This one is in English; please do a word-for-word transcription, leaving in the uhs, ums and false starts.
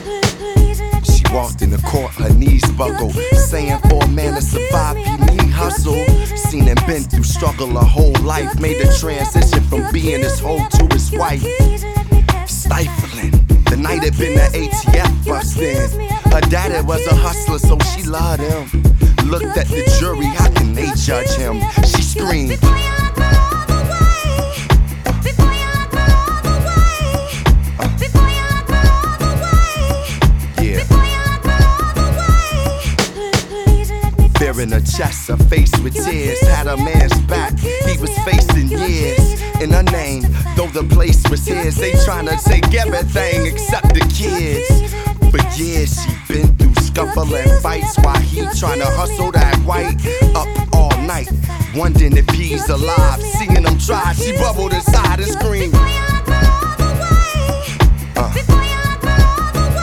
She walked in the court, her knees buckled, saying for a man to survive, you need hustle. Seen and been through struggle her whole life, made the transition from being his hoe to his wife. Stifling, the night had been the A T F bustin'. Her daddy was a hustler, so she loved him. Looked at the jury, how can they judge him? She screamed, fear in her chest, her face with tears, had a man's back, he was facing years. In her name, though the place was his, they tryna take everything except the kids. For years she been through scuffling fights, while he tryna hustle that white. Up all night, wondering if he's alive. Seeing him try, she bubbled inside and screamed,